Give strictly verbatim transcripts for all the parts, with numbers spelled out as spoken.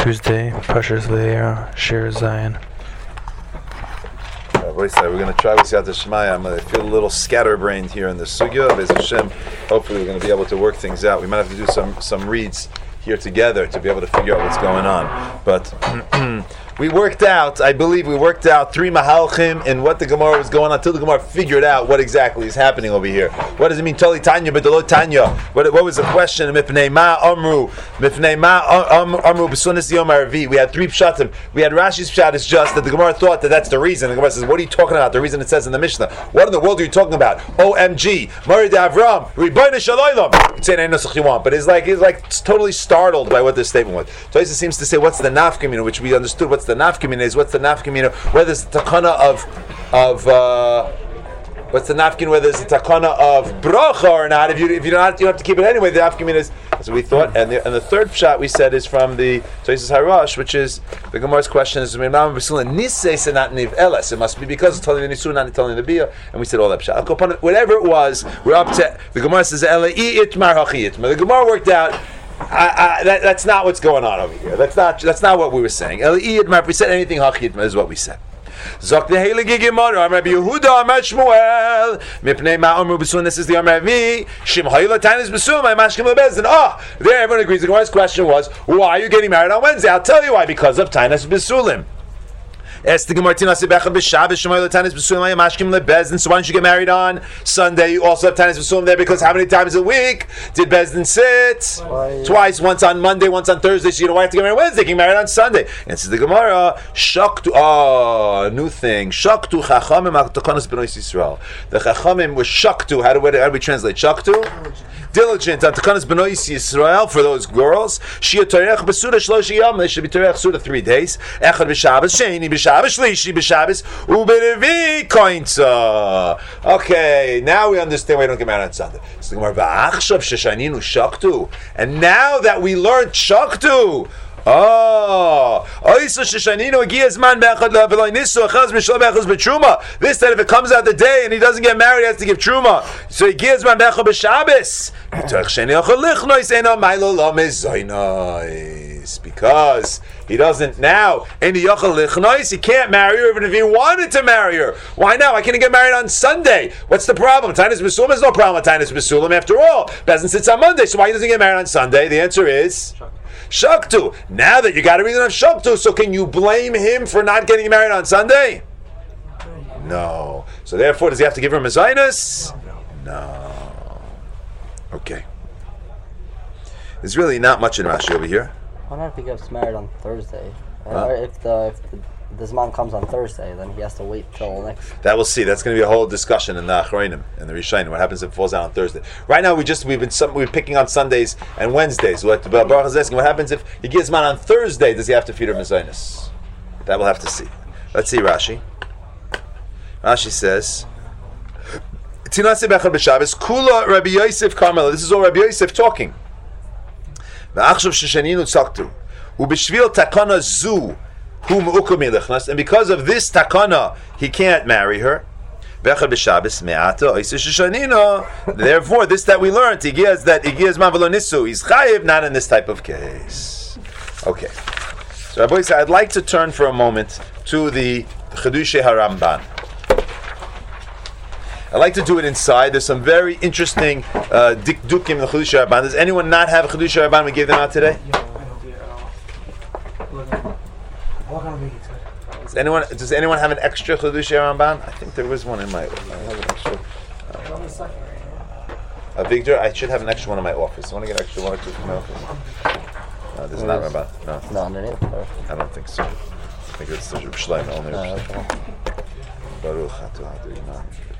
Tuesday, Parshas Vayera, Shir Zion. We're going to try with Siyata Shemaya. I feel a little scatterbrained here in the sugya. Bez Hashem, hopefully we're going to be able to work things out. We might have to do some some reads here together to be able to figure out what's going on. But we worked out, I believe we worked out three mahalchim in what the Gemara was going on until the Gemara figured out what exactly is happening over here. What does it mean, Toli Tanya, B'dolo Tanya? What, what was the question? Mipnei ma amru, Mipnei ma amru b'sunas yom arvi. We had three pshatim. We had Rashi's pshat. It's just that the Gemara thought that that's the reason. The Gemara says, what are you talking about? The reason it says in the Mishnah. What in the world are you talking about? O M G, Mari de Avram, Ribono Shel Olam. Say any nusach you want, but it's like, it's like totally startled by what this statement was. Toisa seems to say, what's the nafkamina, which we understood. What's the nafkamina is? What's the nafkamina? Whether it's the takana of of uh, what's the nafkamina? Whether it's the takana of bracha or not? If you if you don't you have to keep it anyway. The nafkamina is that's what we thought. And the and the third shot we said is from the Toisas Harash, which is the Gemara's question is it must be because it's telling the nisun, not telling the bia, and we said all that shot. Whatever it was, we're up to the Gemara says the Gemara worked out. I, I, that, that's not what's going on over here. That's not that's not what we were saying. If we said anything, hachitma is what we said. Zok the heilige Gemara, Rabbi Yehuda, Amar Shmuel, Mipnei ma amru b'sun. This is the Amar Avi. Shim hayla tanis b'sun. My mashkim lebezdin. Ah, there everyone agrees. The Gemara's question was, why are you getting married on Wednesday? I'll tell you why. Because of tanis b'sulim. So why don't you get married on Sunday? You also have tanis b'sulim there because how many times a week did Bezdin sit? Twice. Twice. Once on Monday, once on Thursday. So you don't have to get married on Wednesday. Get married on Sunday. And says the Gemara, Shaktu. Oh, new thing. Shaktu chachamim al takanas b'nois Yisrael. The chachamim was shaktu. How do we how do we translate shaktu? Diligent on takanas b'nois Yisrael for those girls. Shia torech b'suda shlosh yom. They should be torech suda three days. Echad b'Shabbos, sheni b'Shabbos. Okay, now we understand why we don't get married on Sunday. And now that we learned Shaktu, oh, this that if it comes out the day and he doesn't get married, he has to give truma. So he gives man bechad b'Shabbos because he doesn't now. Any yachal lichnois, he can't marry her even if he wanted to marry her. Why now? Why can't he get married on Sunday? What's the problem? Tainus b'sulam is no problem with Tainus b'sulam. After all, Bezin sits on Monday, so why doesn't he get married on Sunday? The answer is Shaktu. Now that you got a reason of Shaktu, so can you blame him for not getting married on Sunday? No. So therefore, does he have to give her mezainis? No. Okay. There's really not much in Rashi over here. Why not if he gets married on Thursday? Huh? Or if the if the, this mom comes on Thursday, then he has to wait till next. That we'll see. That's going to be a whole discussion in the Achronim and the Rishayim. What happens if it falls out on Thursday? Right now, we just we've been some, we've been picking on Sundays and Wednesdays. What Baruch is asking: what happens if he gives man on Thursday? Does he have to feed her mezainis? That we'll have to see. Let's see Rashi. Rashi says. Kula Rabbi Yosef Carmela. This is all Rabbi Yosef talking. And because of this takana, he can't marry her. Therefore, this that we learned, he gives that he gives mavalonisu. He's chayiv, not in this type of case. Okay. So, Rabbi Yosef, I'd like to turn for a moment to the Chiddushei HaRamban. I like to do it inside. There's some very interesting uh, dikdukim in the Chiddushei HaRamban. Does anyone not have a Chiddushei HaRamban? We gave them out today. Does anyone? Does anyone have an extra Chiddushei HaRamban? I think there was one in my. I have an extra. Uh, Victor, I should have an extra one in my office. I want to get an extra one or two from my office. No, this is not Ramban. No, no, underneath. I don't think so. I think it's the Shleim only. Baruch Atah Adonai.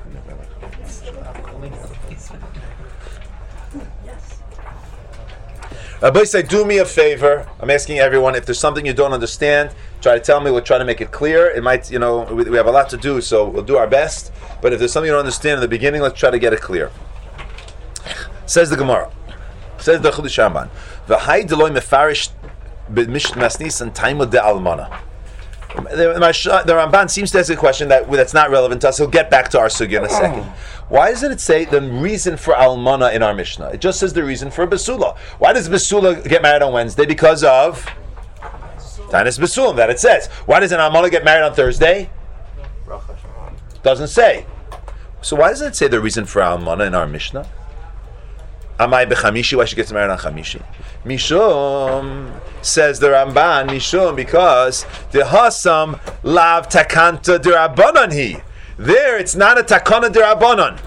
Rabbi say, do me a favor. I'm asking everyone, if there's something you don't understand, try to tell me. We'll try to make it clear. It might, you know, we, we have a lot to do, so we'll do our best. But if there's something you don't understand in the beginning, let's try to get it clear. Says the Gemara. Says the Chiddushei HaRamban. V'hai deloy mefarish b'misht masnis and taimud de almana. The, the Ramban seems to ask a question that that's not relevant to us. He'll get back to our sugya in a second. Why doesn't it say the reason for almana in our Mishnah? It just says the reason for basula. Why does basula get married on Wednesday? Because of Tanis Besulim, that it says. Why does an almana get married on Thursday? Doesn't say. So why doesn't it say the reason for almana in our Mishnah? Amai b'chamishi, why she gets married on Chamishi? Mishum, says the Ramban, Mishum, because the Hasam lav takanta d'Rabbanan hi. There, it's not a takana d'Rabbanan.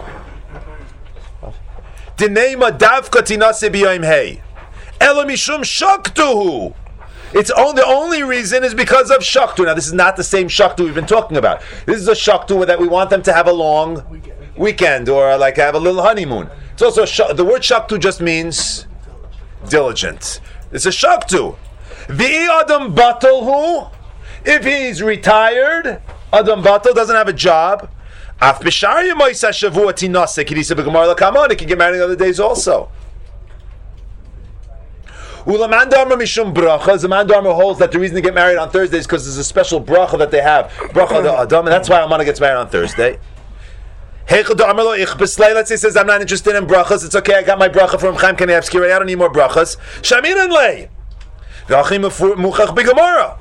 Dinema davka tinase b'yom hey. Ela mishum shaktuhu. It's on, the only reason is because of shaktu. Now, this is not the same shaktu we've been talking about. This is a shaktu that we want them to have a long weekend or like have a little honeymoon. It's also a sh- the word shaktu just means diligent. It's a shaktu. The adam batal hu, if he's retired, adam batal doesn't have a job. Af b'shar yemoisa shavua tinase kidisa b'gemar lakamon. He can get married other days also. Ulaman Dharma Mishum Bracha. The man Dharma holds that the reason to get married on Thursday is because there's a special bracha that they have. Bracha the Adam, and that's why Amana gets married on Thursday. Let's say he says, I'm not interested in brachas. It's okay, I got my bracha from Chaim Kanievsky. I don't need more brachas. Shamiran lei. Muchach b'Gemara.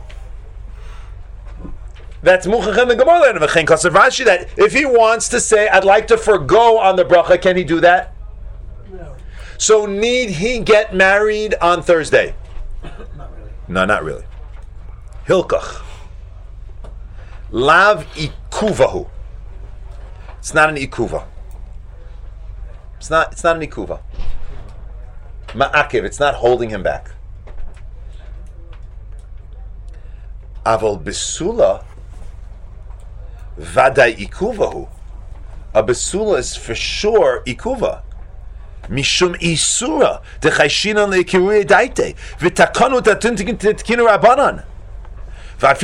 That's muchach in the Gemara. That if he wants to say, I'd like to forgo on the bracha, can he do that? No. So need he get married on Thursday? Not really. No, not really. Hilkach. Lav ikuvahu. It's not an ikuva. It's not. It's not an ikuva. Ma'akev. It's not holding him back. Avol besula. Vaday ikuvahu. A besula is for sure ikuva. Mishum isura. Dechayshinan leikirui daite. V'takanu tatuntikin titkinu rabanan. Let's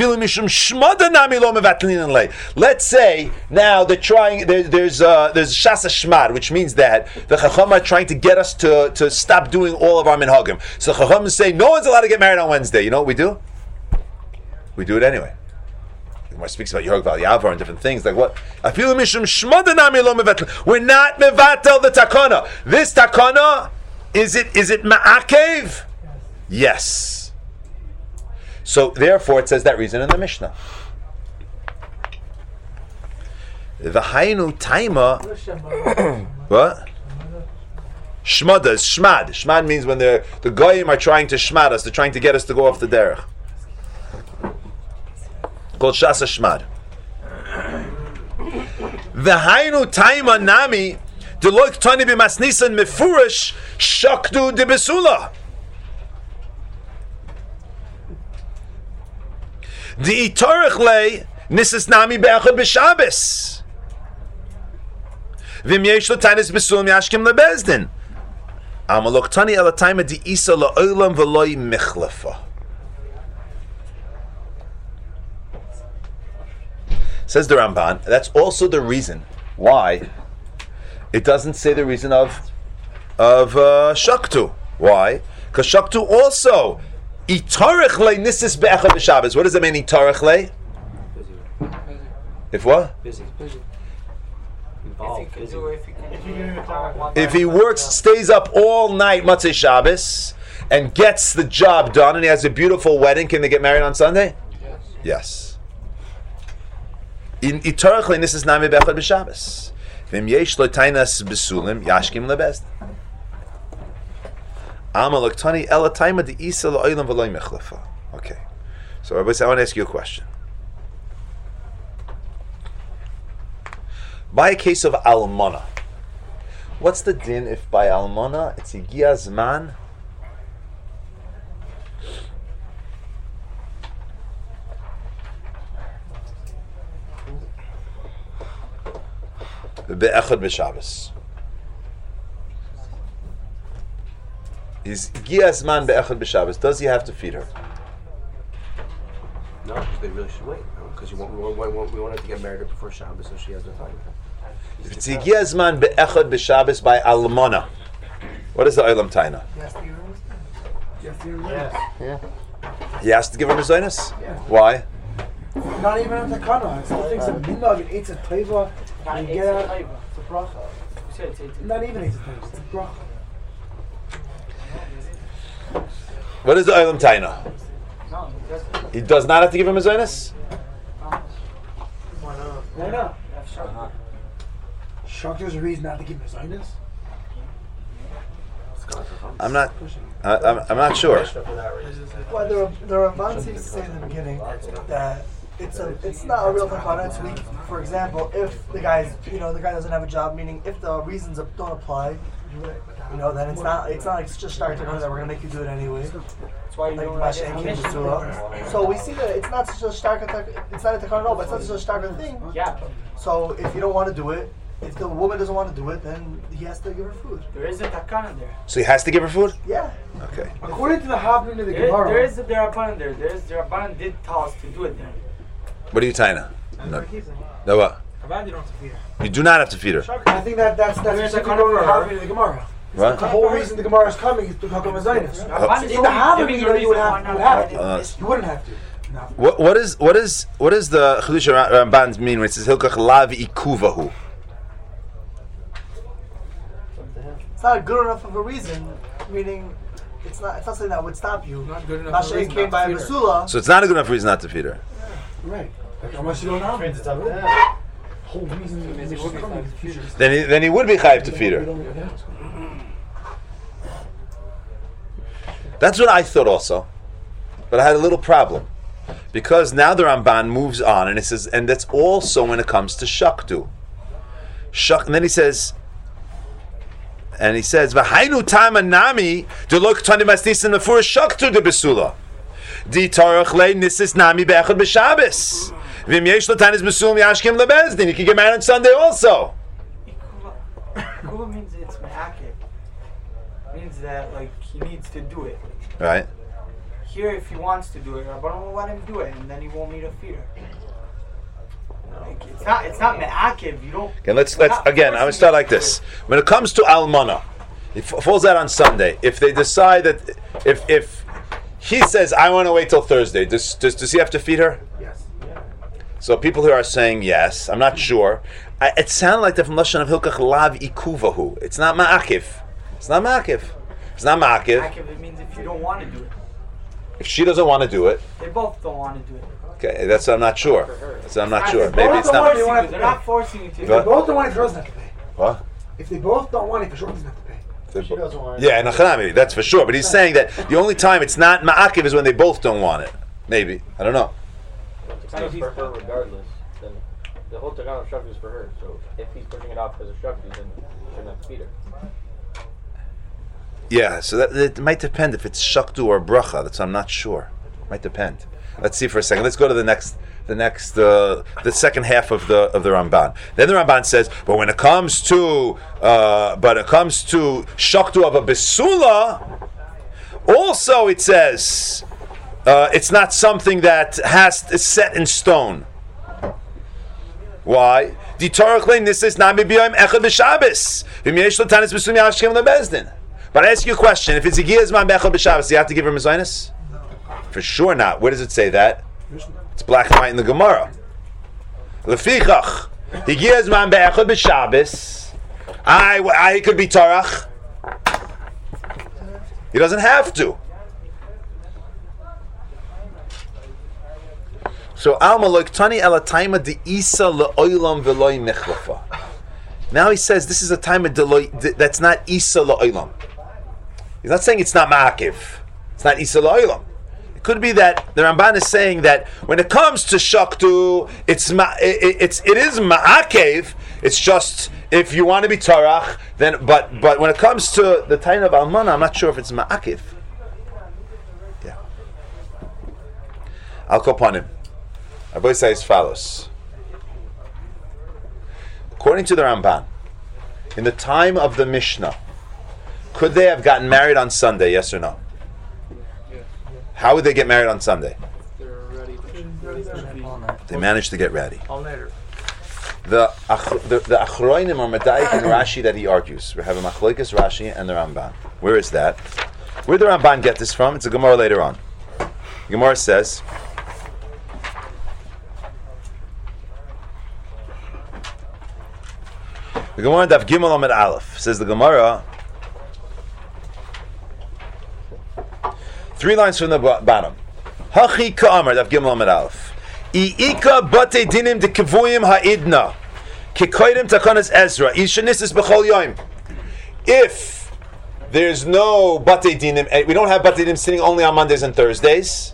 say now they're trying. There, there's uh, there's shasa shmad, which means that the chacham are trying to get us to, to stop doing all of our minhagim. So chacham say no one's allowed to get married on Wednesday. You know what we do? We do it anyway. The Gemara speaks about York Val Yavar and different things like what. We're not mevatel the takana. This takana is it is it ma'akev? Yes. So therefore, it says that reason in the Mishnah. The Hainu Taima. What? Shmada is shmad. Shmad means when the the goyim are trying to shmad us, they're trying to get us to go off the derech. Called shasa shmad. The Hainu Taima nami deloik tani b'masnisan mefurish shakdu de besula. The itarich le nisas nami be'achad b'Shabbos. V'im yesh lo tanis b'sulam yashkim lebezdin. Amalok tani el atayma di isa la'olam v'loi michlafa. Says the Ramban, that's also the reason why it doesn't say the reason of of uh, shaktu. Why? Because shaktu also Itarech le nisis be'echad b'Shabbos. What does it mean, itarech le? Busy. If what? Busy. Busy. Involved. If he Busy. do, if he can, if he can If he works, stays up all night, Matzei Shabbos, and gets the job done, and he has a beautiful wedding, can they get married on Sunday? Yes. Yes. In itarech le nisis nami be'echad b'Shabbos. V'im yesh lo tainas b'sulim yashkim lebezd. Okay, so Rabbi, I want to ask you a question. By a case of almana, what's the din if by almana it's higia zman be'echad b'Shabbos? Is Giasman be'echad b'Shabbos? Does he have to feed her? No, because they really should wait. Because you want, we, want, we, want, we want her to get married before Shabbos, so she has no time. If it's Giasman be'echad b'Shabbos by almana, what is the olam taina? Yes. Yes. Yeah. He has to give her mezainis? Yeah. Why? Not even on the kana. It's still things of minhag and eitz a teva. You get out. It's a bracha. Not even eitz a teva. It's a bracha. What is the olam taina? He does not have to give him a zaynis? Why not? Shock, there's a reason not to give him his highness. I'm not. I, I'm, I'm not sure. Well, there are there are Ramban seems to say in the beginning that it's a it's not a real takana. It's weak. For example, if the guy's you know the guy doesn't have a job, meaning if the reasons don't apply, you know, then it's not it's not like it's just start takana that we're gonna make you do it anyway. That's why you like Masha and Kim B'Tzula. So we see that it's not such a stark attack. It's not a takana at all, but it's not such a stark thing. Yeah. So if you don't want to do it, if the woman doesn't want to do it, then he has to give her food. There is a takana there. So he has to give her food? Yeah. Okay. According to the Havmin of the There, Gemara, there is a Derabanan there. There is Derabanan did tell us to do it there. What are you tying her? No. No what? You do not have to feed her. I think that that's that's There's a specifically going to the Gemara. Havmin of the Gemara. What? The whole reason the Gemara is coming is to talk about Zionist. Rabban is In the only Havmin, giving you the know, you would reason have, why you would not. have to. Uh, You wouldn't have to. No. What what is what is what is the Chedush Ramban mean when it says Hilkach Lav Ikuvahu? It's not good enough of a reason, meaning it's not it's not something that would stop you. Not good enough. Masha reason came not by to feed her. Basula. So it's not a good enough reason not to feed her. Right. Like, unless you don't have it. Whole reason is coming is future. Then he, then he would be chayiv to feed her. That's what I thought also, but I had a little problem because now the Ramban moves on and it says, and that's also when it comes to shaktu. Shak, and then he says, and he says, "V'hainu tama nami delok tani masnisin mefur shaktu de besula di tarach le nisis nami be'echad b'Shabbos v'im yesh l'tanis besulam yashkim lebezdin." You can get married on Sunday also. Kula means it's me'akev. Means that like he needs to do it. Right. Here, if he wants to do it, Rabbanon will let him do it, and then he won't need a feeder. Like, it's not. It's not me'akev. You don't. Okay, let's let's not again. I'm gonna forcing start you like to do this. it. When it comes to almana, it f- falls out on Sunday. If they decide that, if if he says, "I want to wait till Thursday," does, does does he have to feed her? Yes. So people who are saying yes, I'm not sure. I, it sounded like they're from lashon of hilkach lav ikuvahu. It's not ma'akiv. It's not ma'akiv. It's not ma'akiv. Me'akev, it means if you don't want to do it. If she doesn't want to do it, They both don't want to do it. okay, that's I'm not sure. That's I'm not sure. If Maybe both it's don't not. want it, Forcing want you. to They're pay. not forcing you to. If do they it. What? both don't want it, he doesn't have to pay. What? If they both don't want it, for sure doesn't have to pay. She doesn't want it. Yeah, in Achanami, that's for sure. But he's saying that the only time it's not ma'akiv is when they both don't want it. Maybe. I don't know. It's kind of for her regardless. Then the whole Takana of Shakti is for her. So if he's pushing it off as a Shakti, then he shouldn't have to feed her. Yeah, so that it might depend if it's shaktu or bracha. That's I'm not sure. Might depend. Let's see for a second. Let's go to the next, the next, uh, the second half of the of the Ramban. Then the Ramban says, but when it comes to, uh, but it comes to shaktu of a besula, also it says uh, it's not something that has is set in stone. Why? But I ask you a question: if it's Igiyaz Man Bechel B'Shabbos, you have to give her mezainis? For sure not. Where does it say that? It's black and white in the Gemara. Lefichach Igiyaz Man Bechel B'Shabbos. I I could be Tarach. He doesn't have to. So Alma loik tani elataima de isa leolam veloy mechlafa. Now he says this is a time of deloy that's not isa leolam. He's not saying it's not ma'akiv. It's not isa leolam. It could be that the Ramban is saying that when it comes to shaktu, it's ma, it, it's it is ma'akiv. It's just if you want to be tarach, then but but when it comes to the time of almana, I'm not sure if it's ma'akiv. Yeah. I'll call upon him. Rabbi says as follows. According to the Ramban, in the time of the Mishnah, could they have gotten married on Sunday, yes or no? How would they get married on Sunday? They managed to get ready. The the, the Achroinim are Medayik and Rashi that he argues. We have a Machlokes Rashi and the Ramban. Where is that? Where did the Ramban get this from? It's a Gemara later on. The Gemara says, the Gemara Daf Gimel Amid Aleph says the Gemara, three lines from the bottom. Hachi ka'amar, Daf Gimel Amud Aleph. I'ika bate dinim de kivuyim ha'idna. Kikoidim takanas Ezra. Ishanisis b'chol yoim. If there's no bate dinim, we don't have bate dinim sitting only on Mondays and Thursdays,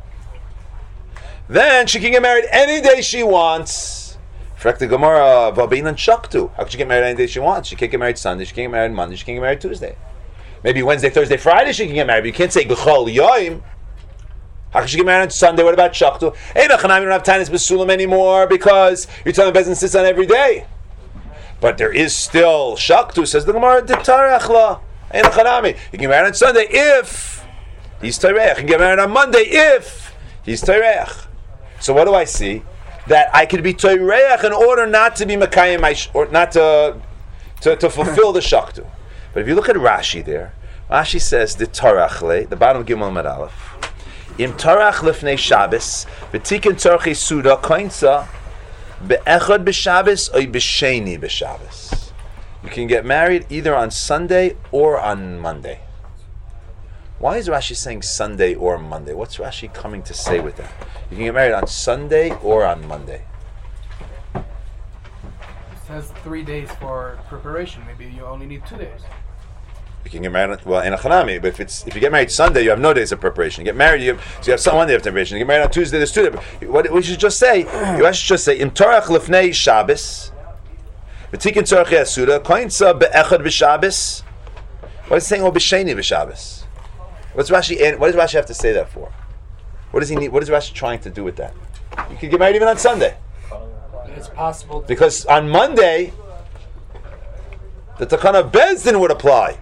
then she can get married any day she wants. Frek the Gemara, Vabinan Shaktu. How can she get married any day she wants? She can't get married Sunday, she can't get married Monday, she can't get married Tuesday. Maybe Wednesday, Thursday, Friday she can get married, but you can't say B'chol Yoim. How can she get married on Sunday? What about Shaktu? Hey, Nachanam, you don't have Tanis B'sulam anymore because you're telling the Bezin sits on every day. But there is still Shaktu, says the Gemara, D'tarachla. Hey, Nachanami, you can get married on Sunday if he's Tareach. You can get married on Monday if he's Tareach. So what do I see? That I could be Tareach in order not to be Mekayim, or not to, to, to fulfill the Shaktu. But if you look at Rashi there, Rashi says, D'tarachle, the bottom of Gimel Amud Aleph, Im tarach lifnei Shabbos, v'tikin tzorchei suda koinza, be'echad b'Shabbos or b'sheni b'Shabbos. You can get married either on Sunday or on Monday. Why is Rashi saying Sunday or Monday? What's Rashi coming to say with that? You can get married on Sunday or on Monday. It says three days for preparation. Maybe you only need two days. You can get married, well, in a chanami, but if it's if you get married Sunday, you have no days of preparation. You get married, you have, so you have some one day of preparation. You get married on Tuesday, there's two days. What we should just say, you should just say, Im tarach lifnei Shabbos, v'tikin tzorchei asuda, koinza be'echad b'Shabbos. What is it saying? Oh, b'sheni b'Shabbos. What's Rashi? What does Rashi have to say that for? What does he need? What is Rashi trying to do with that? You can get married even on Sunday. It's possible because on Monday, the takana of Bezdin would apply.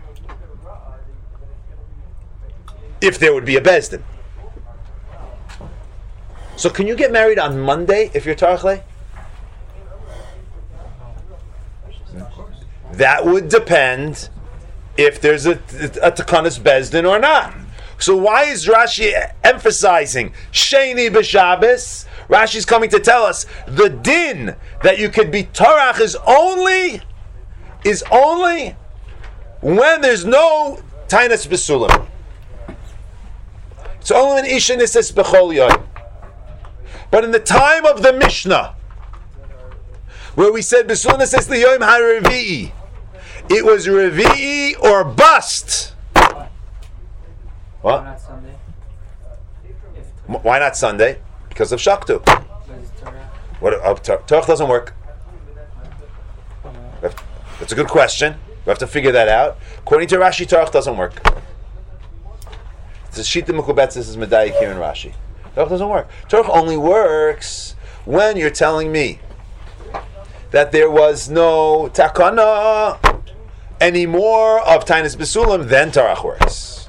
If there would be a Bezdin. So can you get married on Monday if you're Tarachle? That would depend if there's a, a Takanas Bezdin or not. So why is Rashi emphasizing Sheni b'Shabbos? Rashi's coming to tell us the din that you could be Tarach is only is only when there's no Tainas B'sulam. It's only when Isha Nises B'chol Yoyim. But in the time of the Mishnah, where we said B'sulam Nises L'Yoyim HaRevi'i, it was Revi'i or bust. What? Why not Sunday? Why not Sunday? Because of Shaktu. What? Uh, Torah doesn't work. That's a good question. We have to figure that out. According to Rashi, Torah doesn't work. It's a Shita Mekubetzis is Medayik here in Rashi. Torah doesn't work. Torah only works when you're telling me that there was no takana anymore of Tainis B'sulam, then Torah works.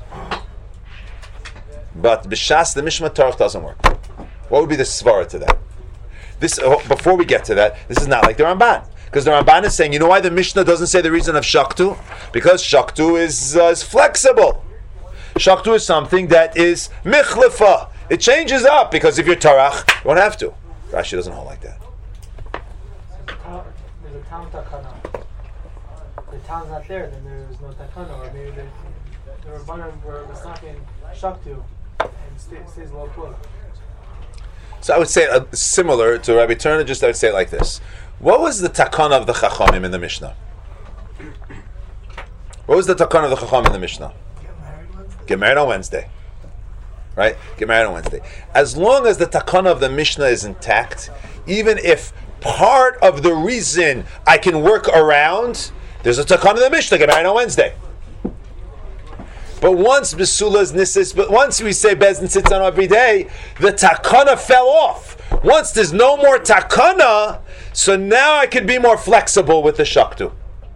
But B'shas, the Mishma Torah doesn't work. What would be the svara to that? This oh, before we get to that, this is not like the Ramban. Because the Ramban is saying, you know why the Mishnah doesn't say the reason of Shaktu? Because Shaktu is, uh, is flexible. Shaktu is something that is michlefa. It changes up, because if you're Tarach, you won't have to. Rashi doesn't hold like that. There's a town takana. The town's not there, then there's no takana. Or maybe the the Rabbanan were Masakin Shaktu and stay, stays low put. So I would say uh, similar to Rabbi Turner, just I would say it like this. What was the takana of the Chachamim in the Mishnah? What was the takana of the Chachamim in the Mishnah? Get married on Wednesday. Right? Get married on Wednesday. As long as the takana of the Mishnah is intact, even if part of the reason I can work around, there's a takana of the Mishnah, get married on Wednesday. But once B'sula's Nisis, but once we say Bezdin sits on every day, the takana fell off. Once there's no more takana, so now I can be more flexible with the Shaktu.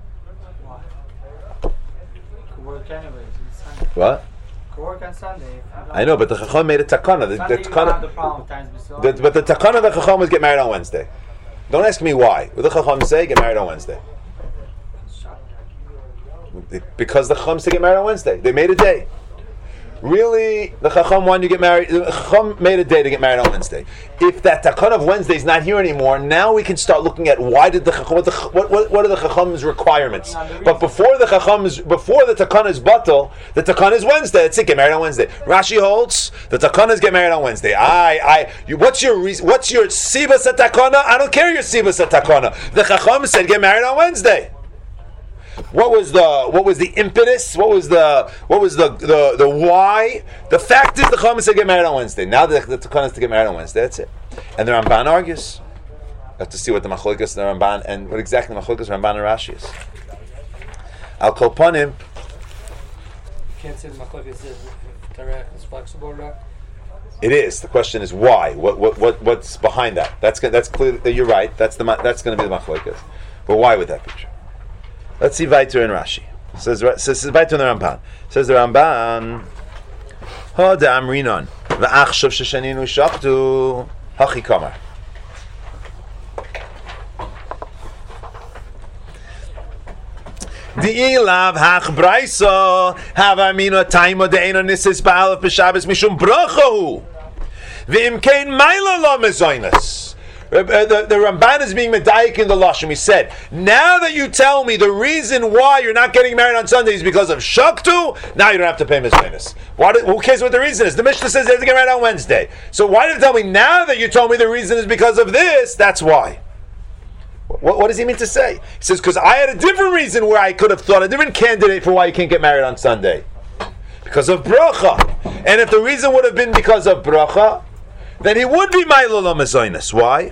Could work anyways. It's Sunday. What? Could work on Sunday. I know, but the Chacham made a takana. The, the Sunday you don't have the takana problem with times before. the, but the takana of the Chacham is get married on Wednesday. Don't ask me why. What the Chacham say? Get married on Wednesday. Because the Chacham say get married on Wednesday. They made a day. really, the Chacham wanted you to get married. The Chacham made a day to get married on Wednesday. If that Takana of Wednesday is not here anymore, now we can start looking at why did the Chacham, what, the, what, what, what are the Chacham's requirements? But before the Chacham's, before the Takana is batal, the Takana is Wednesday. That's it. Get married on Wednesday. Rashi holds the Takanas get married on Wednesday. I, I, you, what's your reason? What's your Sibas at Takana? I don't care your Sibas at Takana. The Chacham said get married on Wednesday. What was the what was the impetus? What was the what was the the, the why? The fact is the Chacham said get married on Wednesday. Now the, the Takana is to get married on Wednesday. That's it. And the Ramban argues. You have to see what the Machlokas and the Ramban and what exactly the Machlokas, Ramban and Rashi is. Al Kol Panim. You can't say the Machlokas is if Torah is flexible or not. It is. The question is why? What what what what's behind that? That's that's clear. You're right. That's the that's going to be the Machlokas. But why would that be true? Let's see Vaiter in Rashi. Says says Vaiter in the Ramban. Says the Ramban. Ha da'amrinon va'achshav sheshaninu shachtu hachi kamar. Di'ilav hach braisa havamina taima de'ena nisis ba'alef b'shabes mishum brachahu v'imkein maila lo mezoinus. The, the, the Ramban is being medayik in the Lashon. He said, now that you tell me the reason why you're not getting married on Sunday is because of Shaktu, now you don't have to pay Mizrainus. Who cares what the reason is? The Mishnah says they have to get married on Wednesday. So why did you tell me now that you told me the reason is because of this? That's why. What, what does he mean to say? He says, because I had a different reason where I could have thought, a different candidate for why you can't get married on Sunday. Because of bracha. And if the reason would have been because of bracha, then he would be Maila lo Mezoinus. Why?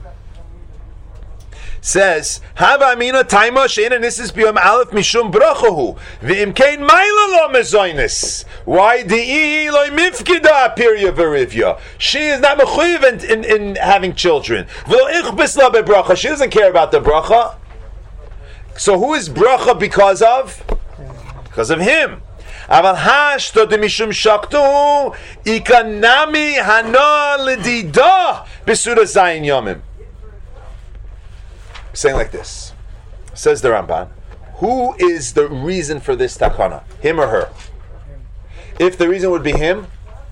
Says, Hava Amina Taima Sheina Nisis Biyom Aleph Mishum Brachahu V'imkein Maila lo Mezoinus. Why Di'i lo Mifkida Pirya Verivya? She is not mechuyev in, in, in having children. V'lo Ichbis la bebracha. She doesn't care about the bracha. So who is bracha because of? Because of him. Aval hashto de mishum shaktu ikanami hana ledida b'sura zayin yomim. Saying like this, says the Ramban, who is the reason for this takana? Him or her? If the reason would be him,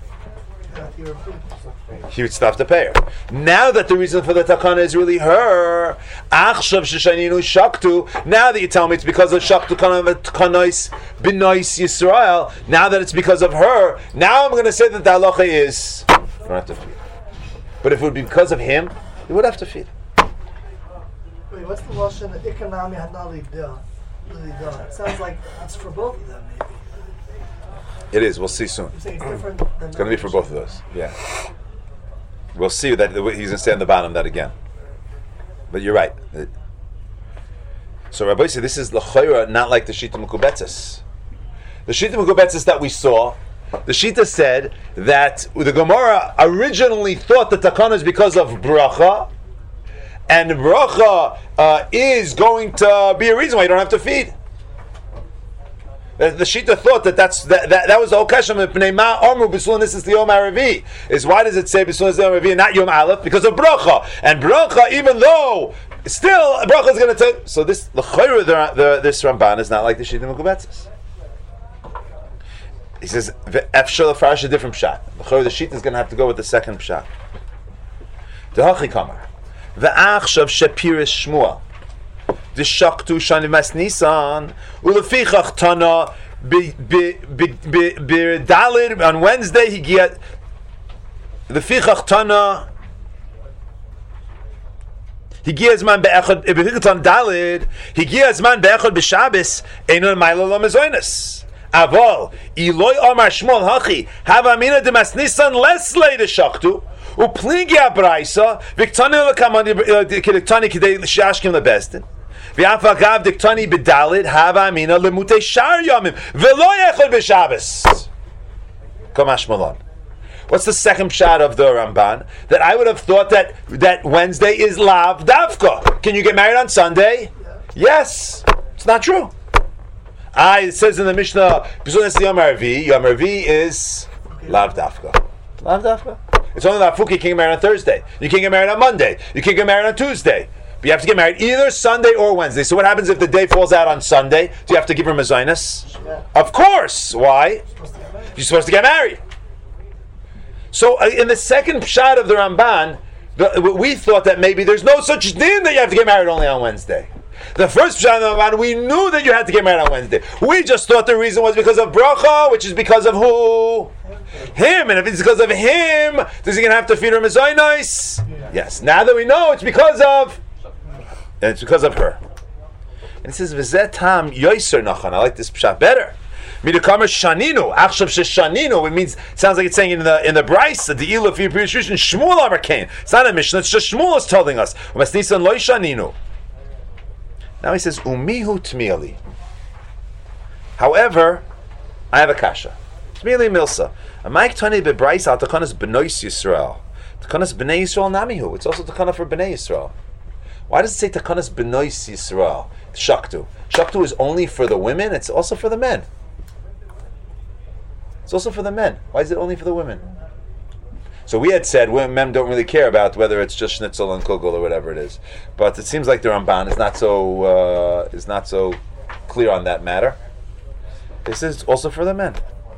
he would stop to pay her. Now that the reason for the takana is really her, achshav sheshaninu shaktu. Now that you tell me it's because of shaktu kanais b'nois Yisrael. Now that it's because of her, now I'm going to say that the halacha is you don't have to feed. But if it would be because of him, you would have to feed. Wait, what's the lashon? Economy hanali da. It sounds like it's for both of them, maybe. It is. We'll see soon. You're saying it's different than It's going to be for both of those. Yeah. We'll see that he's going to say on the bottom that again. But you're right. So Rabbi said this is l'chayra, not like the Shita Mekubetzes. The Shita Mekubetzes that we saw, the Shita said that the Gemara originally thought that takana is because of bracha, and bracha uh, is going to be a reason why you don't have to feed. The, the Shita thought that that's that, that, that was the Okasham of Pnei Ma Amru B'Sulun. This is the Yom Haravi. Is why does it say B'Sulun Yom Haravi and not Yom Aleph? Because of bracha. And bracha, even though still bracha is going to take. So this the Chayru the, the this Ramban is not like the Shita Mekubetzes. He says Efshel Farash a different pshat. The Chayru the Shita is going to have to go with the second pshat. The Hachi Kamar Ve'achshav Shapiris Shmuel. The Shaktu Shani Mas Nisan Ulefichach Tana B'Dalid on Wednesday he get the Fichach Tana he gives man be'echad B'Fichach Dalid he gives man be'echad b'Shabbos Einon Maila Lo Mezoinus Aval Iloi Omar Shmuel Hachi Have Amina de Mas Nisan less later Shaktu Uplingi Abraisa Viktani Lekamani Kidiktani Kidei Shashkim LeBestin. V'afagav diktani b'dalid hava amina lemutei shar yomim v'lo yechol b'Shabbos. Kamash malon. What's the second shot of the Ramban? That I would have thought that that Wednesday is lav davka. Can you get married on Sunday? Yes. It's not true. Ah, it says in the Mishnah, B'sunas Yom Haravi. Yom Haravi is lav davka. Lav davka. It's only lav fuki. You can't get married on Thursday. You can't get married on Monday. You can't get married on Tuesday. But you have to get married either Sunday or Wednesday. So what happens if the day falls out on Sunday? Do you have to give her mezainis? Yeah. Of course. Why? You're supposed to get married. So uh, in the second pshat of the Ramban, the, we thought that maybe there's no such thing that you have to get married only on Wednesday. The first pshat of the Ramban, we knew that you had to get married on Wednesday. We just thought the reason was because of bracha, which is because of who? Him. And if it's because of him, does he gonna have to feed her mezainos? Yes. Now that we know, it's because of, and it's because of her. And it says v'zeh tam yoiser nachan. I like this pshat better. Midakamer shaninu, achshav sheshaninu. It means, sounds like it's saying in the in the Bryce, the Ilah for your Shushan, Shmuel Amar Kain. It's not a Mishnah, it's just Shmuel is telling us. Umasnisan loy shaninu. Now he says, Umihu tmiali. However, I have a kasha. Tmiali milsa. A Mike Tani be Bryce al Takanas Benois Yisrael. Takanas Bnei Yisrael namihu. It's also Takana for Bnei Yisrael. Why does it say Takanas Benois Yisrael? Shaktu. Shaktu is only for the women, it's also for the men. It's also for the men. Why is it only for the women? So we had said women, men don't really care about whether it's just schnitzel and kugel or whatever it is. But it seems like the Ramban is not so uh, is not so clear on that matter. This is also for the men.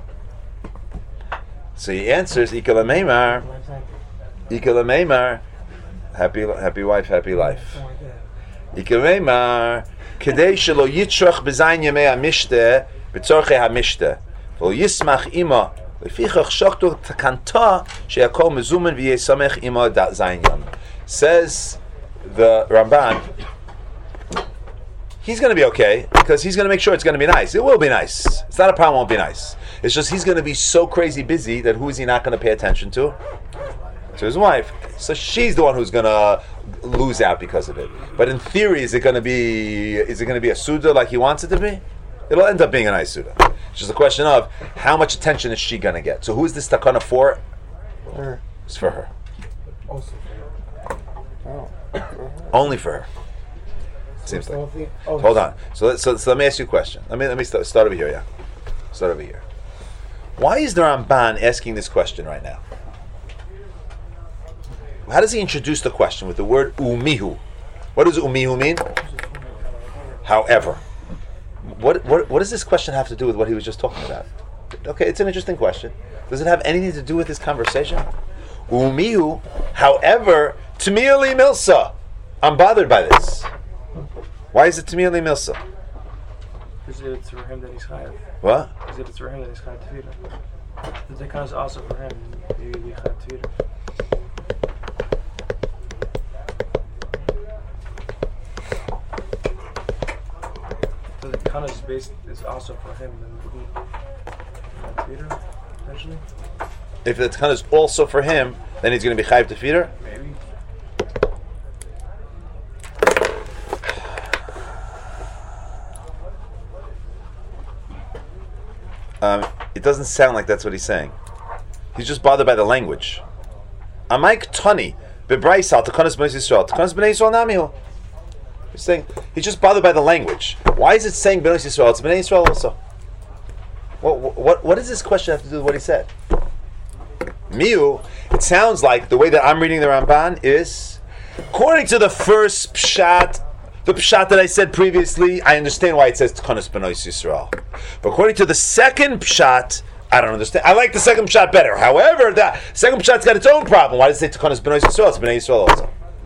So he answers, Ikala Meimar, Ikala Meimar, happy happy wife, happy life. Ikala Meimar, Kedei shelo yitrach b'zayin yemei ha-mishteh b'tzorchei ha-mishteh. Yismach ima lefichach shaktu takanta sheyakol mezumen v'yesamech ima dat zayin yom. Says the Ramban, he's going to be okay because he's going to make sure it's going to be nice. It will be nice. It's not a problem. It won't be nice. It's just he's going to be so crazy busy that who is he not going to pay attention to? To his wife. So she's the one who's going to lose out because of it. But in theory, is it going to be? Is it going to be a suda like he wants it to be? It'll end up being a nice suda. It's just a question of how much attention is she going to get. So who is this takana for? Her. It's for her. Also Oh. Only for her. Seems like. Hold on. So, let, so, so let me ask you a question. Let me let me start, start over here. Yeah, start over here. Why is the Ramban asking this question right now? How does he introduce the question with the word umihu? What does umihu mean? However. What, what what does this question have to do with what he was just talking about? Okay, it's an interesting question. Does it have anything to do with this conversation? Umihu, however, Tmiali Milsa. I'm bothered by this. Why is it Tmiali Milsa? Because it's for him that he's chayav. What? Because it's for him that he's chayav tefillah. The zakah is also for him. Maybe we chayav tefillah. So the zakah is based is also for him. Then would he chayav tefillah potentially? If the takana is also for him, then he's going to be chayav to feed her? Maybe. Um, it doesn't sound like that's what he's saying. He's just bothered by the language. Amaik Tani, bebraisal takanas b'nei Yisrael, takanas b'nei Yisrael namihu. He's saying he's just bothered by the language. Why is it saying b'nei Yisrael? It's b'nei Yisrael also. What, what what does this question have to do with what he said? Miu, it sounds like the way that I'm reading the Ramban is, according to the first pshat, the pshat that I said previously, I understand why it says Takanas B'nai Yisrael. But according to the second pshat, I don't understand. I like the second pshat better. However, the second pshat's got its own problem. Why does it say Takanas B'nai Yisrael? It's B'nai Yisrael also.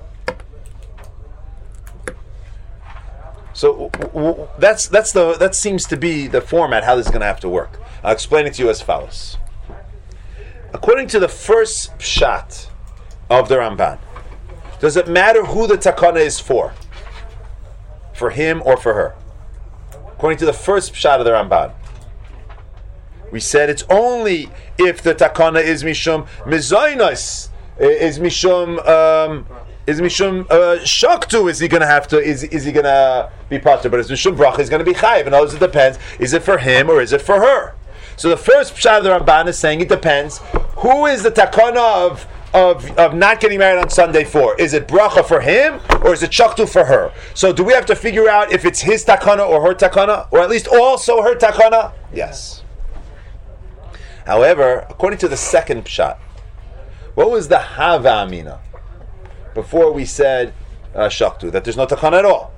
So w- w- that's that's the that seems to be the format how this is going to have to work. I'll explain it to you as follows. According to the first pshat of the Ramban, does it matter who the takana is for? For him or for her? According to the first pshat of the Ramban, we said it's only if the takana is mishum mizainas, is mishum um, is mishum uh, shaktu. Is he going to have to? Is is he going to be pater? But is mishum bracha is going to be chayiv? And all it depends. Is it for him or is it for her? So the first pshat of the Ramban is saying it depends. Who is the takana of, of, of not getting married on Sunday for? Is it bracha for him or is it shaktu for her? So do we have to figure out if it's his takana or her takana? Or at least also her takana? Yes. However, according to the second pshat, what was the hava amina? Before we said uh, shaktu, that there's no takana at all.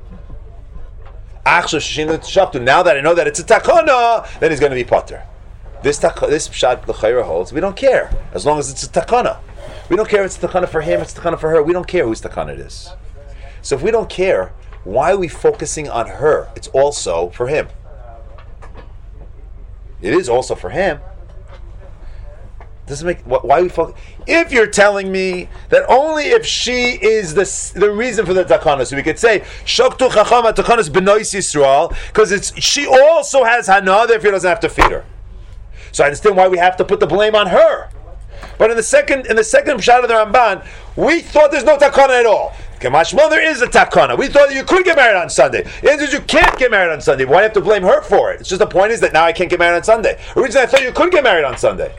Now that I know that it's a takana, then he's going to be potter. This tak- this pshat l'chayra holds. We don't care as long as it's a takana. We don't care if it's takana for him, it's takana for her. We don't care whose takana it is. So if we don't care, why are we focusing on her? It's also for him. It is also for him. Doesn't make why we focus. If you're telling me that only if she is the the reason for the takana, so we could say shoktu chachama takanas benois Yisrael, because it's she also has hana, therefore he doesn't have to feed her. So I understand why we have to put the blame on her. But in the second in the second pshat of the Ramban, we thought there's no takana at all. Kamashma, there is a takana. We thought that you could get married on Sunday. The answer is you can't get married on Sunday. Why do you have to blame her for it? It's just the point is that now I can't get married on Sunday. Originally I thought you could get married on Sunday.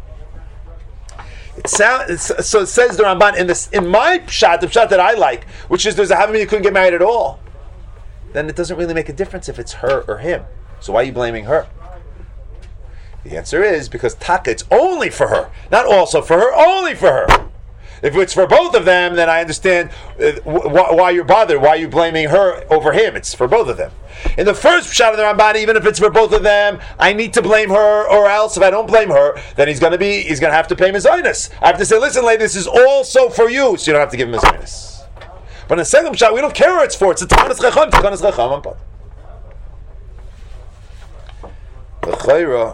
It sounds so. It says the Ramban in this in my pshat, the pshat that I like, which is there's a havamina you couldn't get married at all. Then it doesn't really make a difference if it's her or him. So why are you blaming her? The answer is because taka, it's only for her, not also for her, only for her. If it's for both of them, then I understand uh, wh- why you're bothered. Why are you blaming her over him? It's for both of them. In the first pshat of the Ramban, even if it's for both of them, I need to blame her, or else if I don't blame her, then he's going to be he's going to have to pay mezainis. I have to say, listen, lady, this is also for you, so you don't have to give him mezainis. But in the second pshat, we don't care who it's for. It's a takanas chacham, takanas chacham. The chayra,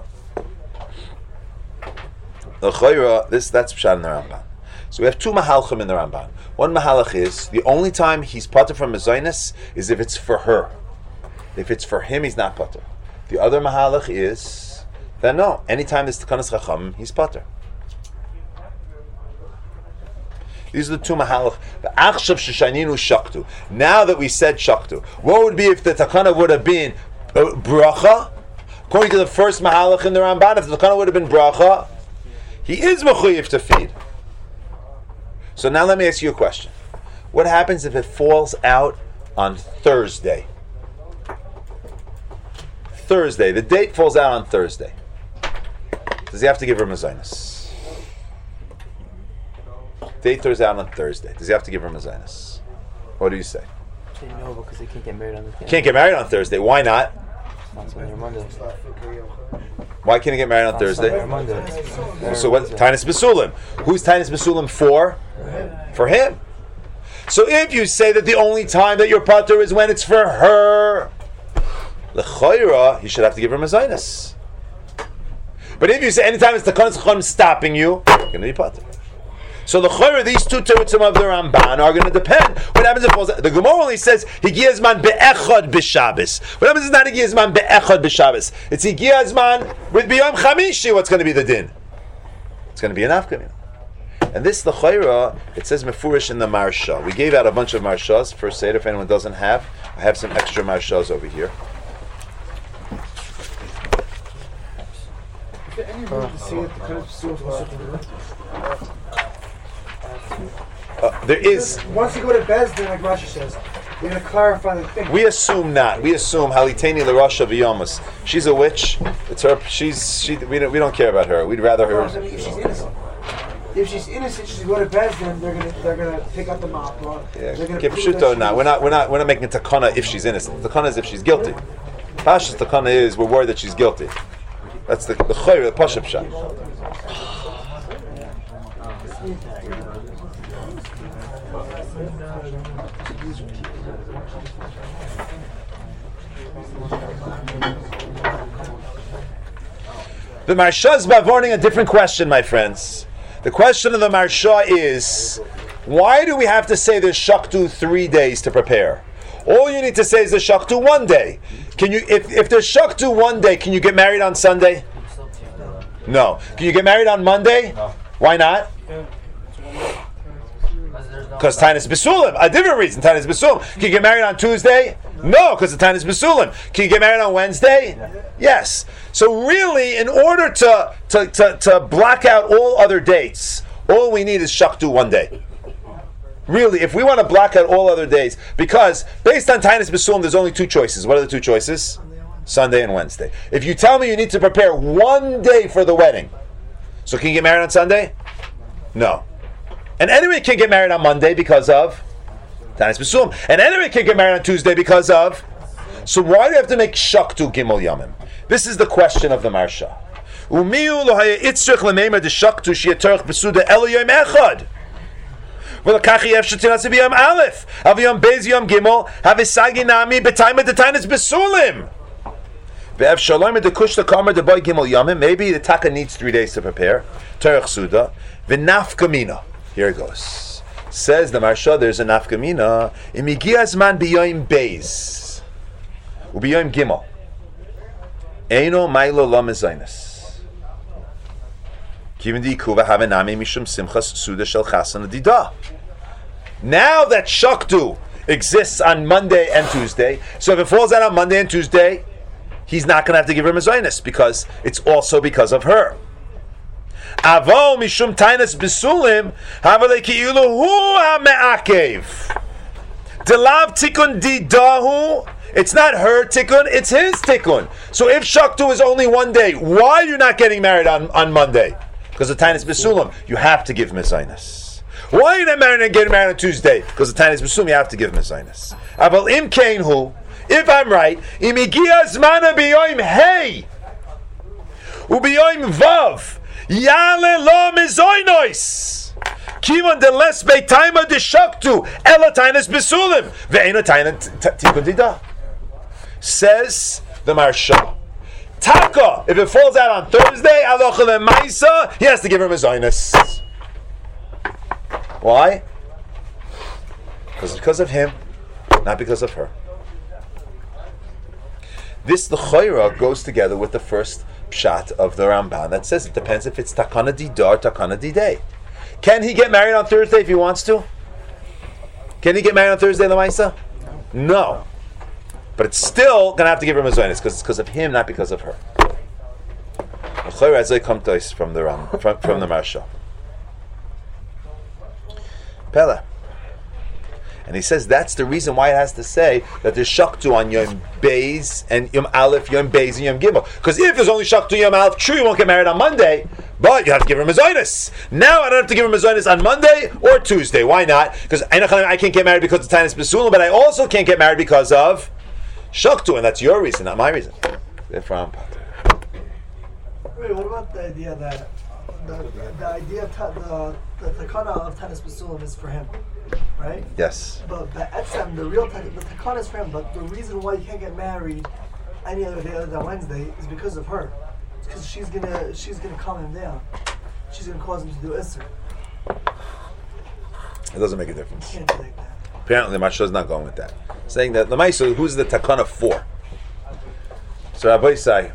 the chayra, this that's pshat in the Ramban. So we have two mahalchim in the Ramban. One mahalach is the only time he's pater from mezainis is if it's for her. If it's for him, he's not pater. The other mahalach is that no, anytime there's takanas chacham, he's pater. These are the two mahalach. The achshav sheshaninu shaktu. Now that we said shaktu, what would be if the takana would have been uh, bracha? According to the first mahalach in the Ramban, if the takana would have been bracha, he is mechuyev to feed. So now let me ask you a question. What happens if it falls out on Thursday? Thursday. The date falls out on Thursday. Does he have to give her mezainis? Date throws out on Thursday. Does he have to give her mezainis? What do you say? No, because they can't get married on the thing. Can't get married on Thursday. Why not? Why can't he get married on Thursday? So what? Tainus Besulim. Who's Tainus Besulim for? For him. So if you say that the only time that your pater is when it's for her, l'chayra, he should have to give her mezainis. But if you say anytime it's the takanas chacham stopping you, you're going to be pater. So the chayra, these two terutzim of the Ramban are going to depend. What happens if it falls out? The Gemara only says higiyah zman be'echad b'Shabbos. What happens is not higiyah zman be'echad b'Shabbos. It's higiyah zman with b'yom chamishi. What's going to be the din? It's going to be an afkamina. And this the chayra, it says mefurish in the marsha. We gave out a bunch of marshas for Seder. If anyone doesn't have, I have some extra marshas over here. Is there any room to see it? Kind of see what's Uh, there is. Once you go to Bezdin, like Rashi says, you're going to clarify the thing. We assume not. We assume Haliteni l'Rasha v'Yomus. She's a witch. It's her. She's she. We don't. We don't care about her. We'd rather her. No, I mean, if she's innocent. If she's innocent, she's going to Bezdin. They're going to. They're going to pick up the mop. Yeah. Kipshuto. Now we're not. We're not. We're not making takana if she's innocent. Takana is if she's guilty. Pashas takana is we're worried that she's guilty. That's the the chayr, the pashup shot. The Marsha is warning a different question, my friends. The question of the Marsha is, why do we have to say there's shaktu three days to prepare? All you need to say is there's shaktu one day. Can you, if, if there's shaktu one day, can you get married on Sunday? No. Can you get married on Monday? No. Why not? Because Tainus Besulim. A different reason, Tainus Besulim. Can you get married on Tuesday? No, because of Tainus Besulim. Can you get married on Wednesday? Yes. So really, in order to, to, to, to block out all other dates, all we need is shaktu one day. Really, if we want to block out all other days, because based on Tainus Besulim, there's only two choices. What are the two choices? Sunday and Wednesday. If you tell me you need to prepare one day for the wedding, so can you get married on Sunday? No. And anyway, can get married on Monday because of Tainus Besulim. And anyway, can get married on Tuesday because of. So why do you have to make shaktu gimel yamim? This is the question of the Marsha. Umiu lo haya itzrich l'meimer d'shaktu she'yaterach b'suda elo yom echad. V'lakachi efshar tinasi b'yom aleph. Aviyom bez yom gimel. Havisagi nami b'tayma d'tainas b'sulim. Ve'ev shalom d'kush l'kamer d'boy gimel yomim. Maybe the taka needs three days to prepare. Terech suda. V'nafkamina. Here it goes. Says the Marsha, there's a nafkamina. Imigias man b'yom bez. U'b'yom gimel. Eino mailo lo mezainis. Now that Shaktu exists on Monday and Tuesday, so if it falls out on Monday and Tuesday, he's not going to have to give her mezainis because it's also because of her. Avo mishum tainas bisulim havale ki'ilu hu ha'me'akev. Delav tikun didahu. It's not her tikkun, it's his tikkun. So if Shaktu is only one day, why are you not getting married on, on Monday? Because the Tainis B'Sulam, you have to give mezainis. Why are you not married and getting married on Tuesday? Because the Tainis B'Sulam, you have to give mezainis. Aval im kain hu, if I'm right, im igia zmana b'yoim hey, u'b'yoim vav, yale lo mezainis. Kivan de les beitaima de shaktu, ela Tainis B'Sulam, ve'ena Tainis Tikkun Dida. Says the Marsha. Taka, if it falls out on Thursday, alocha lemaisa, he has to give her mezainis. Why? Because because of him, not because of her. This the chayra goes together with the first pshat of the Ramban that says it depends if it's takana dida or takana didei. Can he get married on Thursday if he wants to? Can he get married on Thursday, lemaisa? No. But it's still going to have to give her mezainis because it's because of him, not because of her. From the Ram, from, from the Marsha. Pella. And he says that's the reason why it has to say that there's Shaktu on Yom Beis and Yom Aleph, Yom Beis and Yom Gimel. Because if there's only Shaktu Yom Aleph, true, you won't get married on Monday, but you have to give her mezainis. Now I don't have to give her mezainis on Monday or Tuesday. Why not? Because I can't get married because of Tainis B'Sulam, but I also can't get married because of Shaktu, and that's your reason, not my reason. Wait, what about the idea that the, the idea of ta- the the takana of Tainis B'Sulam is for him, right? Yes. But the etzem, the real ta- the takana is for him. But the reason why you can't get married any other day other than Wednesday is because of her. It's because she's gonna she's gonna calm him down. She's gonna cause him to do isser. It doesn't make a difference. You can't do like that. Apparently, the Marsha is not going with that. Saying that the Maisa, who's the takana for? So Rabbi Isai,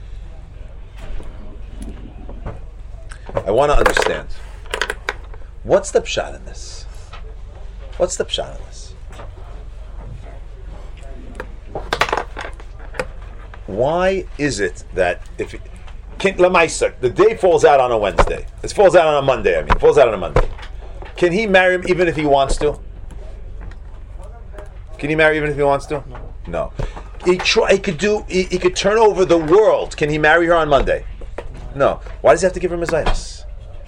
I want to understand. What's the pshat in this? What's the pshat in this? Why is it that if can Lamaisa, the day falls out on a Wednesday, it falls out on a Monday. I mean, it falls out on a Monday. Can he marry him even if he wants to? Can he marry even if he wants to? No. He try. He could do. He, he could turn over the world. Can he marry her on Monday? No. Why does he have to give her mezainis?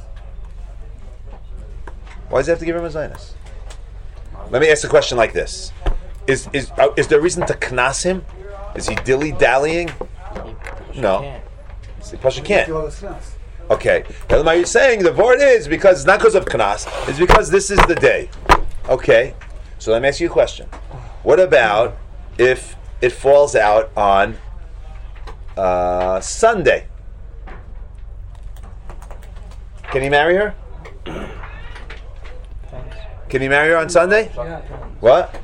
Why does he have to give her mezainis? Let me ask a question like this: Is is uh, is there a reason to knas him? Is he dilly dallying? No. Pasha can't. Okay. Now, you're saying the word is because it's not because of knas. It's because this is the day. Okay. So let me ask you a question. What about if it falls out on uh, Sunday? Can he marry her? Can he marry her on Sunday? What?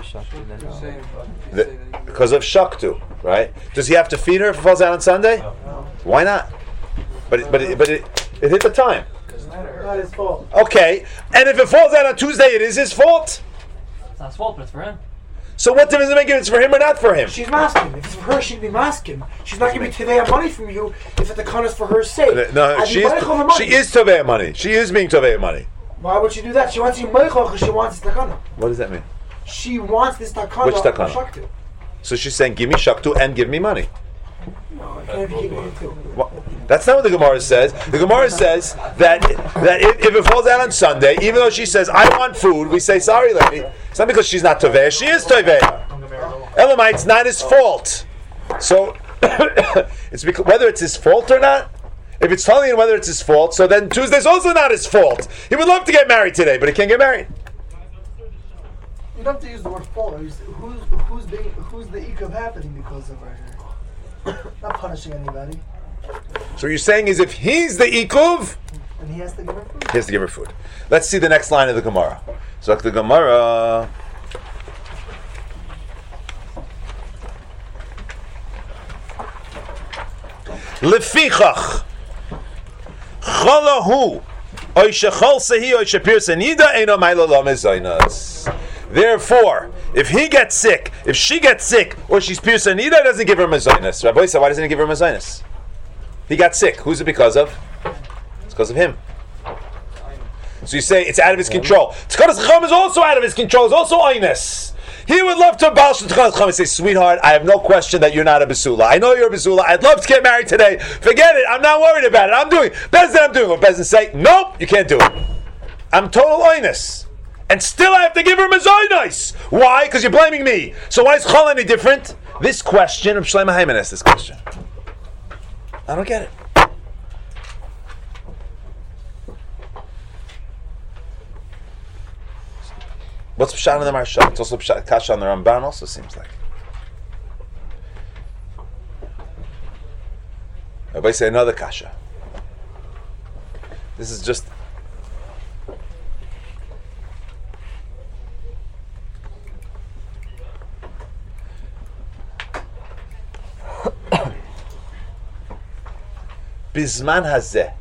The, because of Shaktu, right? Does he have to feed her if it falls out on Sunday? Why not? But it, but it, but it, it hit the time. Not his fault. Okay, and if it falls out on Tuesday, it is his fault. It's not his fault, but it's for him. So what difference does it make if it's for him or not for him? She's masking. If it's for her, she'd be masking. She's not giving today money from you if the con is for her sake. No, I'd she be is, meichel her money. she is tovei money. She is being tovei money. Why would she do that? She wants you meichel because she wants this takana. What does that mean? She wants this takana. Which takana? Shaktu. So she's saying, give me shaktu and give me money. No, I can't be giving you too. Well, that's not what the Gemara says. The Gemara says that that if, if it falls out on Sunday, even though she says, I want food, we say, sorry, lady. It's not because she's not tovei. She is tovei. Elamite, it's not his fault. So it's because whether it's his fault or not, If it's totally in whether it's his fault, so then Tuesday's also not his fault. He would love to get married today, but he can't get married. You don't have to use the word fault. Who's who's being who's the ikav happening because of right here? Not punishing anybody. So what you're saying is if he's the ikuv, and he has to give her food. He has to give her food. Let's see the next line of the Gemara. So the Gemara. Lefichach chalahu oy shechol sehi oy shepir senida eino ma'ila lo mezainas. Therefore, if he gets sick, if she gets sick, or she's pir senida, doesn't give her mezainas. Rabbi said, why doesn't he give her mezainas? He got sick. Who's it because of? It's because of him. So you say it's out of his control. Tekanas Chacham is also out of his control. It's also Eines. He would love to Baal Shem Tekanas Chacham and say, sweetheart, I have no question that you're not a Basula. I know you're a Basula. I'd love to get married today. Forget it. I'm not worried about it. I'm doing it. Bezdin, I'm doing it. Bezdin say, nope, you can't do it. I'm total Eines. And still I have to give her Mazoinais. Why? Because you're blaming me. So why is Chol any different? This question, of Shlomo Hayman asked this question. I don't get it. What's Pshat in the Maharsha? It's also Pshat Kasha on the Ramban, also seems like. Everybody say another Kasha. This is just. Bizman Hazeh.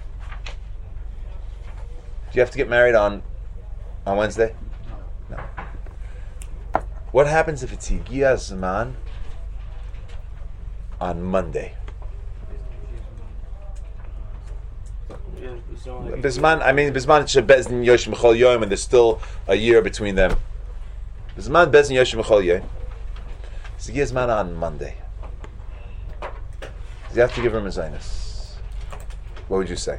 Do you have to get married on on Wednesday? No. What happens if it's Higia Zman on Monday? Bizman, I mean, Bizman Bezdin Yosh Mechol Yom, and there's still a year between them. Bizman Bezdin Yosh Mechol Yom. It's Higia Zman on Monday. You have to give her Mezainis. What would you say?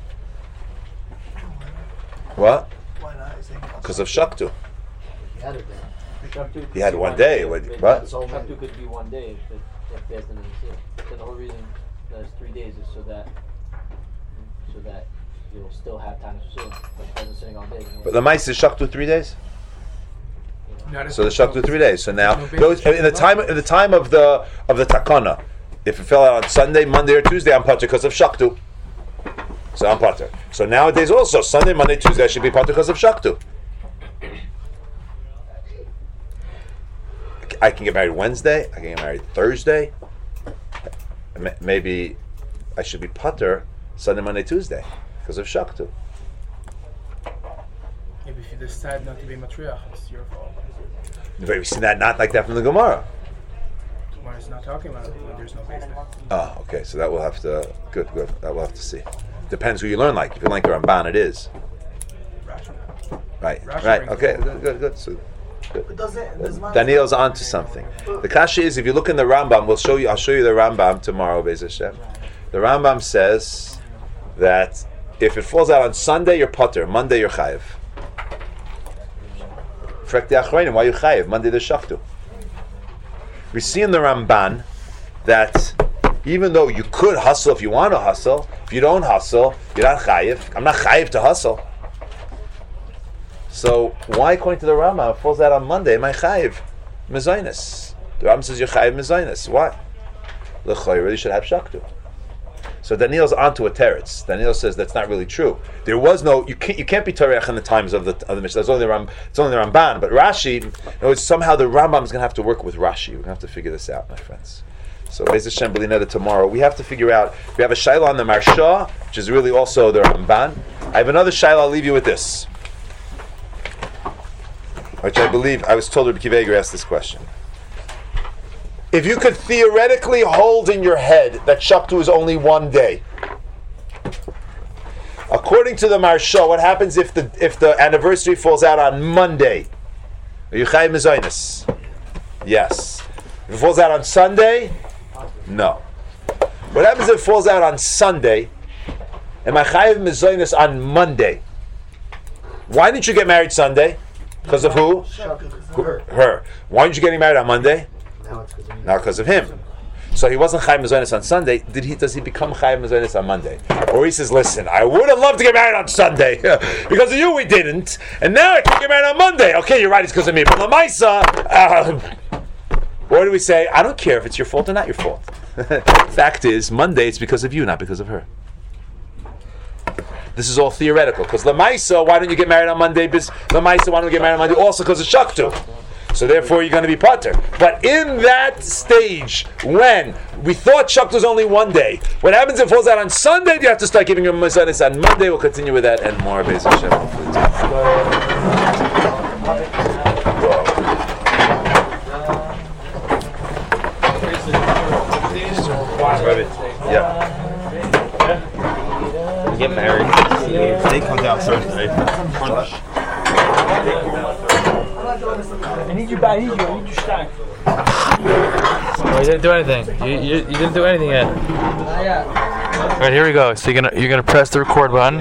What? Why not? Because of Shaktu. He had it there. He had one day. What? what? Shaktu could be one day if if there's an incident. So the whole reason there's three days is so that so that you'll still have time to pursue. But if you're sitting all day. But the mice is Shaktu three days. Yeah. So the Shaktu three days. So now, those, in the time, in the time of the of the Takana, if it fell out on Sunday, Monday, or Tuesday, I'm Pater because of Shaktu. So I'm Pater. So nowadays also, Sunday, Monday, Tuesday, I should be Pater because of Shaktu. I can get married Wednesday. I can get married Thursday. Maybe I should be Pater Sunday, Monday, Tuesday because of Shaktu. Maybe if you decide not to be matriach, it's your fault. We've seen that not like that from the Gemara. Gemara's not talking about it when there's no basis. Oh, okay. So that we'll have to. Good, good. That we'll have to see. Depends who you learn like. If you learn the Ramban, it is. Right, Rashi right. brings Okay, it. good, good, good. So, good. But does it, does mine- Daniel's onto something. The kasha is if you look in the Rambam, we'll show you. I'll show you the Rambam tomorrow, Be'ez Hashem. The Rambam says that if it falls out on Sunday, you're Potter. Monday, you're Chayiv. Frek the Achreinim, why you Chayiv? Monday, the Shachtu. We see in the Ramban that even though you could hustle if you want to hustle, if you don't hustle, you're not Chayiv. I'm not Chayiv to hustle. So why, according to the Rambam, it falls out on Monday? Am I Chayiv? Mezainis. The Rambam says you're Chayiv Mezainis. Why? L'chayr really should have Shaktu. So Daniel's onto a teretz. Daniel says that's not really true. There was no you can't you can't be Torah in the times of the of the Mishnah. That's only the Ram, it's only the Ramban. But Rashi, you know, somehow the Rambam is going to have to work with Rashi. We're going to have to figure this out, my friends. So Be'ez Hashem B'lineda tomorrow. We have to figure out. We have a Shaila on the Maharsha, which is really also the Ramban. I have another Shaila. I'll leave you with this, which I believe I was told Rabbi Akiva Eiger asked this question. If you could theoretically hold in your head that Shaktu is only one day, according to the Maharsha, what happens if the if the anniversary falls out on Monday? Are you Chayiv Mezainis? Yes. If it falls out on Sunday, no. What happens if it falls out on Sunday? Am I Chayiv Mezainis on Monday? Why didn't you get married Sunday? Because of who? Shaktu, 'cause of Who? her. Her. Why aren't you getting married on Monday? Now it's because of Not because of him. So he wasn't Chayim Mazonis on Sunday. Did he? Does he become Chayim Mazonis on Monday? Or he says, listen, I would have loved to get married on Sunday. Because of you we didn't. And now I can get married on Monday. Okay, you're right, it's because of me. But Lamaisa, uh, what do we say? I don't care if it's your fault or not your fault. Fact is, Monday it's because of you, not because of her. This is all theoretical. Because Lamaisa, why don't you get married on Monday? Lamaisa, why don't you get married on Monday? Also because of Shaktu. So therefore you're going to be Potter. But in that stage, when we thought Shaktu was only one day, what happens if it falls out on Sunday? You have to start giving your Mazonis on Monday. We'll continue with that and more. Be'ez Hashem. Yeah. We get married. They come down Thursday. I need you back. I need you. I need you stack. Oh, you didn't do anything. You, you, you didn't do anything yet. Not yet. All right, here we go. So you're gonna you're gonna press the record button.